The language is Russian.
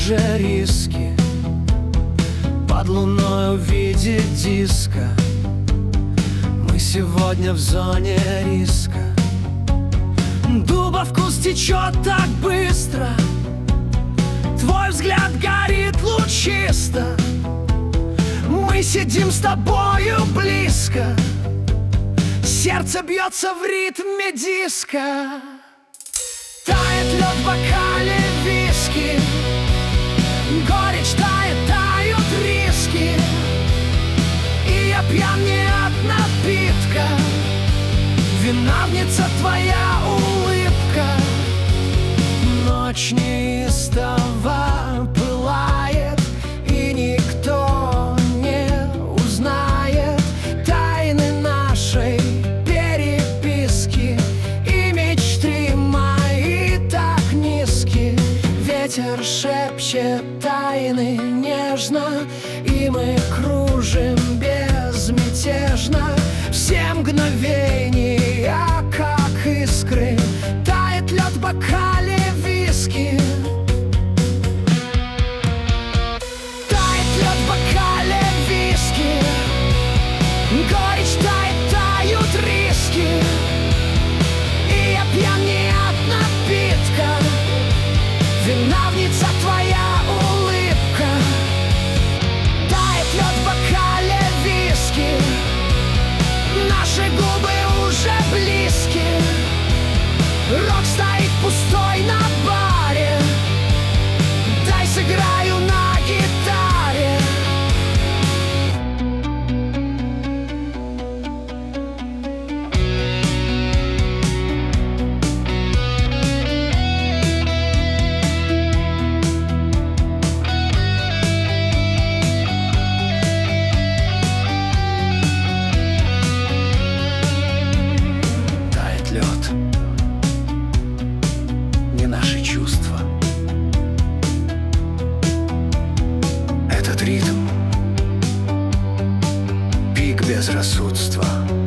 уже риски. Под луной увидеть диско. Мы сегодня в зоне риска. Дуба вкус течет так быстро. Твой взгляд горит лучисто. Мы сидим с тобою близко. Сердце бьется в ритме диска. Тает лед в бокале виски. Горечь тает, тают риски. И я пьян не от напитка. Виновница твоя улыбка. Ночь неистово пылает, и никто не узнает тайны нашей переписки. И мечты мои так низки. Ветер шепчет тайны нежно, и мы кружим безмятежно. Все мгновения, как искры. Тает лед в бокале виски. Тает лед в бокале виски. Горечь тает, тают риски. И я пьян не от напитка. Виновница твоя улыбка. Тает лед в бокале виски. Наши губы уже близки. Рок стоит пустой на баре. Дай сыграю на гитаре. Тает лед, не наши чувства. Этот ритм — пик безрассудства.